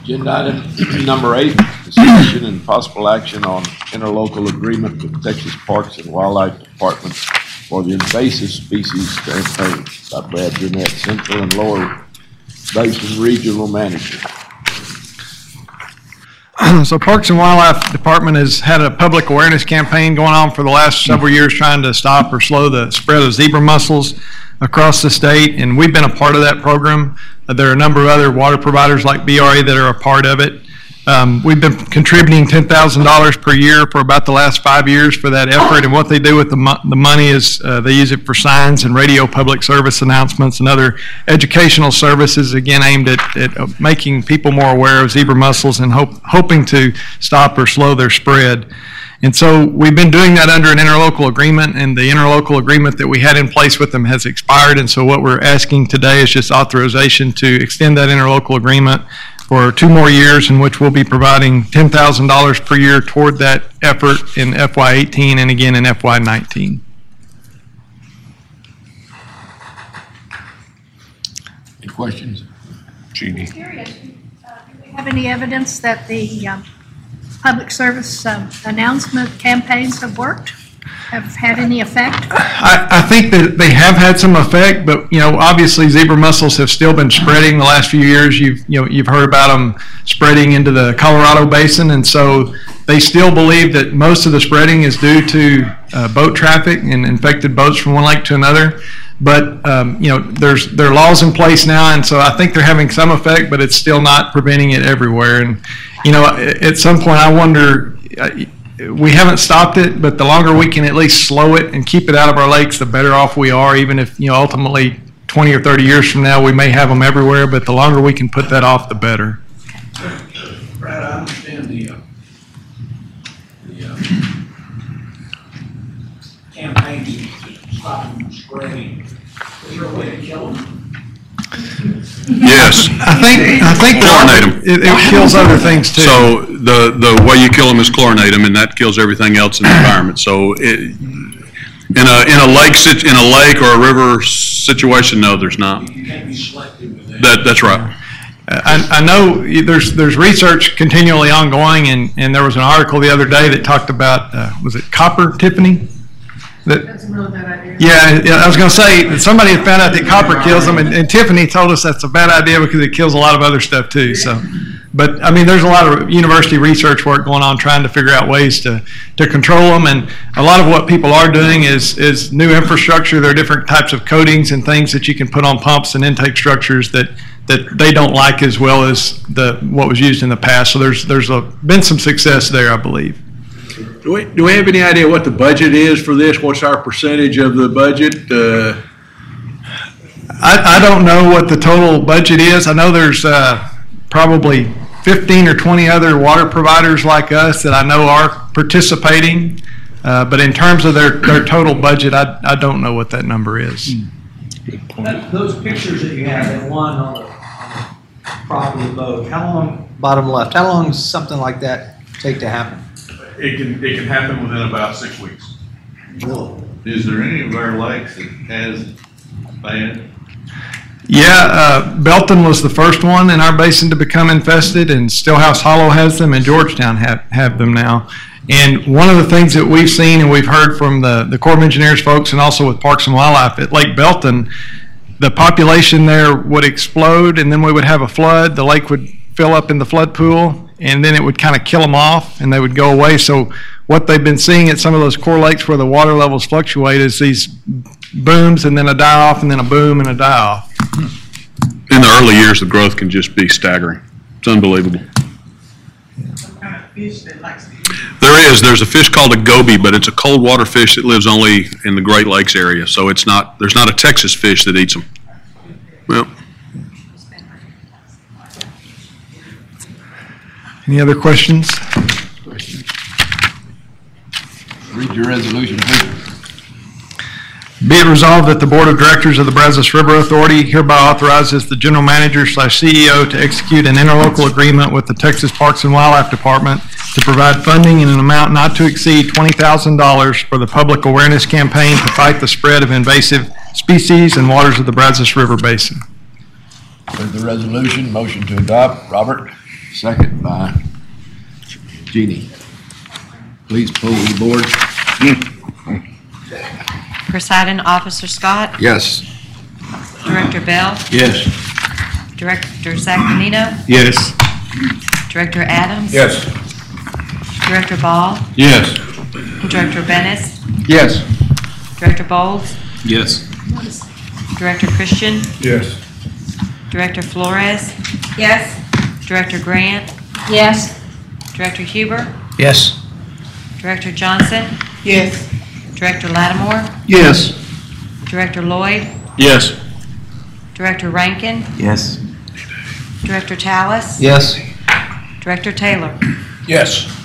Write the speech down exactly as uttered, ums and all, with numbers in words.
Agenda item number eight, discussion and possible action on interlocal agreement with Texas Parks and Wildlife Department for the invasive species campaign by Brad Burnett, Central and Lower Basin Regional Manager. So Parks and Wildlife Department has had a public awareness campaign going on for the last several years trying to stop or slow the spread of zebra mussels across the state, and we've been a part of that program. Uh, there are a number of other water providers like B R A that are a part of it. Um, we've been contributing ten thousand dollars per year for about the last five years for that effort, and what they do with the, mo the money is uh, they use it for signs and radio public service announcements and other educational services, again aimed at, at uh, making people more aware of zebra mussels and hope, hoping to stop or slow their spread. And so we've been doing that under an interlocal agreement, and the interlocal agreement that we had in place with them has expired, and so what we're asking today is just authorization to extend that interlocal agreement for two more years, in which we'll be providing ten thousand dollars per year toward that effort in F Y eighteen and again in F Y nineteen. Any questions? Jeannie. I'm curious, uh, do we have any evidence that the um, public service um, announcement campaigns have worked? Have had any effect? I, I think that they have had some effect, but you know, obviously zebra mussels have still been spreading the last few years. You've you know you've heard about them spreading into the Colorado Basin, and so they still believe that most of the spreading is due to uh, boat traffic and infected boats from one lake to another. But um, you know, there's there are laws in place now, and so I think they're having some effect, but it's still not preventing it everywhere. And you know, at some point, I wonder. Uh, We haven't stopped it, but the longer we can at least slow it and keep it out of our lakes, the better off we are, even if, you know, ultimately twenty or thirty years from now, we may have them everywhere, but the longer we can put that off, the better. Brad, I understand the, uh, the uh, campaign to stop them from spreading. Is there a way to kill them? Yes. I think, I think Chlorinate them. it, it kills other things too. So the, the way you kill them is chlorinate them, and that kills everything else in the environment. So it, in a, in a lake, sit- in a lake or a river situation, no, there's not. You can't be selective with that. That, that's right. I, I know there's there's research continually ongoing, and, and there was an article the other day that talked about, uh, was it copper, Tiffany? That, That's a really bad idea. yeah, yeah, I was going to say that somebody had found out that copper kills them, and, and Tiffany told us that's a bad idea because it kills a lot of other stuff too. So, but I mean, there's a lot of university research work going on trying to figure out ways to to control them, and a lot of what people are doing is is new infrastructure. There are different types of coatings and things that you can put on pumps and intake structures that that they don't like as well as the what was used in the past. So there's there's a, been some success there, I believe. Do we, do we have any idea what the budget is for this? What's our percentage of the budget? Uh, I, I don't know what the total budget is. I know there's uh, probably fifteen or twenty other water providers like us that I know are participating. Uh, but in terms of their, their total budget, I, I don't know what that number is. That, those pictures that you have, that one on the, on the property boat, how long, bottom left, how long does something like that take to happen? It can, it can happen within about six weeks. Really? Is there any of our lakes that has bad? Yeah, uh, Belton was the first one in our basin to become infested, and Stillhouse Hollow has them, and Georgetown have, have them now. And one of the things that we've seen and we've heard from the, the Corps of Engineers folks and also with Parks and Wildlife at Lake Belton, the population there would explode, and then we would have a flood. The lake would fill up in the flood pool, and then it would kind of kill them off, and they would go away. So what they've been seeing at some of those core lakes where the water levels fluctuate is these booms and then a die-off and then a boom and a die-off. In the early years, the growth can just be staggering. It's unbelievable. Some kind of fish that likes to eat. There is. There's a fish called a goby, but it's a cold water fish that lives only in the Great Lakes area. So it's not. There's not a Texas fish that eats them. Well. Any other questions? Questions? Read your resolution, please. Be it resolved that the Board of Directors of the Brazos River Authority hereby authorizes the General Manager slash C E O to execute an interlocal agreement with the Texas Parks and Wildlife Department to provide funding in an amount not to exceed twenty thousand dollars for the public awareness campaign to fight the spread of invasive species in waters of the Brazos River Basin. With the resolution, motion to adopt. Robert? second by Jeannie. Please pull the board. Presiding Officer Scott, Yes. Director Bell, Yes. Director Zachariano, Yes. Director Adams. Yes. Director Ball, Yes. Director Bennett, Yes. Director Bowles, Yes. Director Christian, Yes. Director Flores, Yes. Director Grant, Yes. Director Huber, Yes. Director Johnson, Yes. Director Lattimore, Yes. Director Lloyd, Yes. Director Rankin, Yes. Director Tallis, Yes. Director Taylor. Yes.